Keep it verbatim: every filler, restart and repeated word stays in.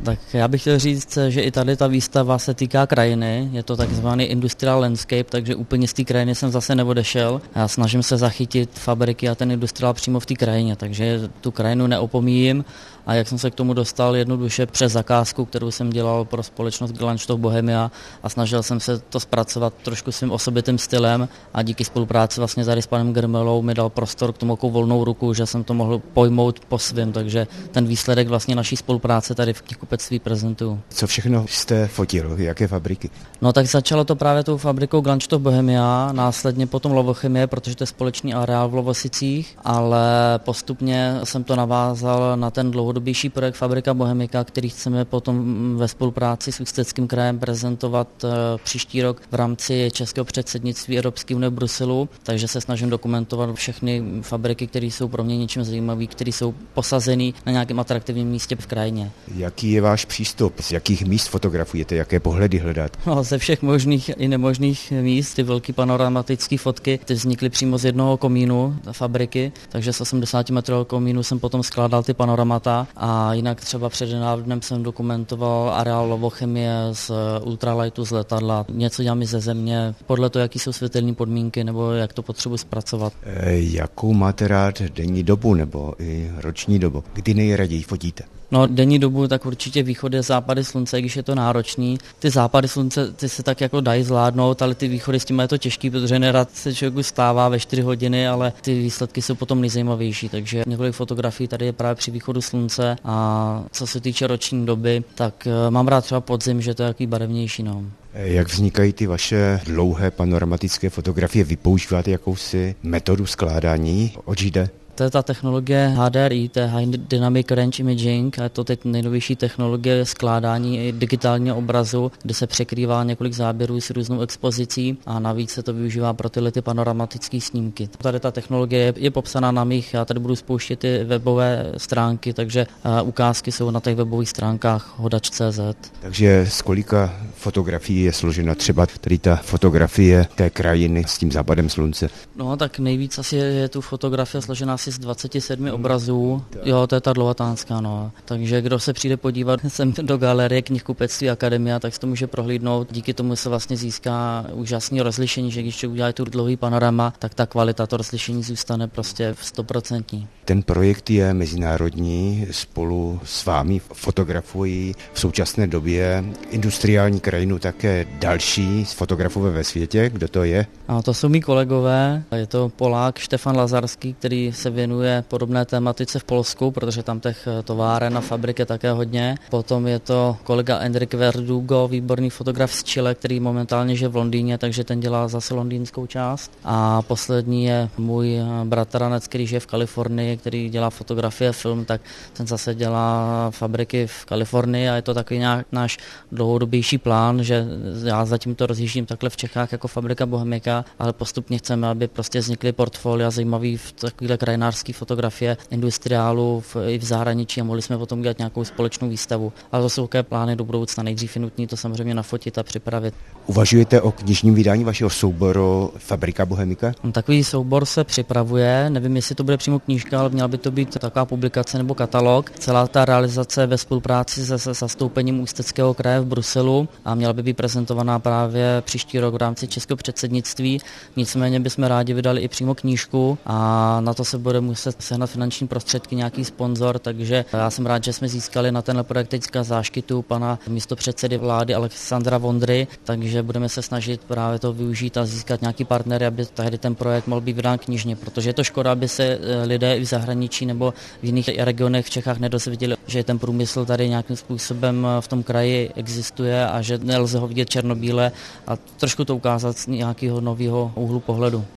Tak já bych chtěl říct, že i tady ta výstava se týká krajiny, je to takzvaný industrial landscape, takže úplně z té krajiny jsem zase neodešel. Já snažím se zachytit fabriky a ten industriál přímo v té krajině, takže tu krajinu neopomíjím. A jak jsem se k tomu dostal jednoduše přes zakázku, kterou jsem dělal pro společnost Glanštov Bohemia a snažil jsem se to zpracovat trošku svým osobitým stylem a díky spolupráci vlastně tady s panem Grmelou mi dal prostor k tomu jako volnou ruku, že jsem to mohl pojmout po svým, takže ten výsledek vlastně naší spolupráce tady v knihkupectví prezentuju. Co všechno jste fotil, jaké fabriky? No tak začalo to právě tou fabrikou Glanštov Bohemia, následně potom Lovochemie, protože to je společný areál v Lovosicích, ale postupně jsem to navázal na ten dlouhodobější projekt Fabrika Bohemika, který chceme potom ve spolupráci s Ústeckým krajem prezentovat příští rok v rámci českého předsednictví Evropské unie v Bruselu, takže se snažím dokumentovat všechny fabriky, které jsou pro mě něčím zajímavé, které jsou posazeny na nějakém atraktivním místě v krajině. Jaký je váš přístup? Z jakých míst fotografujete? Jaké pohledy hledat? No, ze všech možných i nemožných míst. Ty velké panoramatické fotky ty vznikly přímo z jednoho komínu fabriky, takže z osmdesátimetrového komínu jsem potom skládal ty panoramata a jinak třeba přednedávnem jsem dokumentoval areál Lovochemie z ultralightu z letadla. Něco dělám i ze země, podle toho, jaký jsou světelné podmínky nebo jak to potřebuji zpracovat. E, jakou máte rád denní dobu nebo i roční dobu? Kdy nejraději fotíte? No, denní dobu tak určitě východy a západy slunce, když je to náročný. Ty západy slunce ty se tak jako dají zvládnout, ale ty východy s tím je to těžký, protože nerad se člověku stává ve čtyři hodiny, ale ty výsledky jsou potom nejzajímavější. Takže několik fotografií tady je právě při východu slunce a co se týče roční doby, tak mám rád třeba podzim, že to je jaký barevnější. No. Jak vznikají ty vaše dlouhé panoramatické fotografie? Vy používáte jakousi metodu skládání? Oč jde? To je ta technologie H D R I, to je High Dynamic Range Imaging, a je to teď nejnovější technologie skládání digitálního obrazu, kde se překrývá několik záběrů s různou expozicí a navíc se to využívá pro tyhle ty panoramatické snímky. Tady ta technologie je, je popsaná na mých, já tady budu spouštět ty webové stránky, takže uh, ukázky jsou na těch webových stránkách hodač tečka cé zet. Takže z kolika fotografií je složena třeba tady ta fotografie té krajiny s tím západem slunce? No tak nejvíc asi je, je tu fotografie složená z dvacet sedm obrazů, jo, to je ta dlouhatánská, no. Takže kdo se přijde podívat sem do galerie knihkupectví Akademia, tak si to může prohlídnout. Díky tomu se vlastně získá úžasné rozlišení, že když udělají tu dlouhý panorama, tak ta kvalita, to rozlišení zůstane prostě v sto procent. Ten projekt je mezinárodní, spolu s vámi fotografují v současné době industriální krajinu také další fotografové ve světě. Kdo to je? A to jsou mý kolegové, je to Polák Štefan Lazarský, který se věnuje podobné tématice v Polsku, protože tam těch továren a fabrik je také hodně. Potom je to kolega Enrique Verdugo, výborný fotograf z Chile, který momentálně žije v Londýně, takže ten dělá zase londýnskou část. A poslední je můj bratranec, který žije v Kalifornii, který dělá fotografie, film, tak ten zase dělá fabriky v Kalifornii a je to takový nějak náš dlouhodobější plán, že já zatím to rozjíždím takhle v Čechách jako Fabrika Bohemika, ale postupně chceme, aby prostě vznikly portfolia zajímavý v takovéhle krajinářské fotografie industriálu v, i v zahraničí a mohli jsme potom dělat nějakou společnou výstavu. Ale to jsou také plány do budoucna. Nejdřív je nutné to samozřejmě nafotit a připravit. Uvažujete o knižním vydání vašeho souboru Fabrika Bohemika? Takový soubor se připravuje, nevím, jestli to bude přímo knížka, ale měla by to být taková publikace nebo katalog. Celá ta realizace ve spolupráci se, se zastoupením Ústeckého kraje v Bruselu a měla by být prezentovaná právě příští rok v rámci českého předsednictví. Nicméně bychom rádi vydali i přímo knížku a na to se bude muset sehnat finanční prostředky, nějaký sponzor, takže já jsem rád, že jsme získali na tenhle projekt teďka záštitu pana místopředsedy vlády Alexandra Vondry, takže budeme se snažit právě to využít a získat nějaký partnery, aby tady ten projekt mohl být vydán knižně, protože je to škoda, aby se lidé i v zahraničí nebo v jiných regionech v Čechách nedozvěděli, že ten průmysl tady nějakým způsobem v tom kraji existuje a že nelze ho vidět černobíle a trošku to ukázat z nějakého nového úhlu pohledu.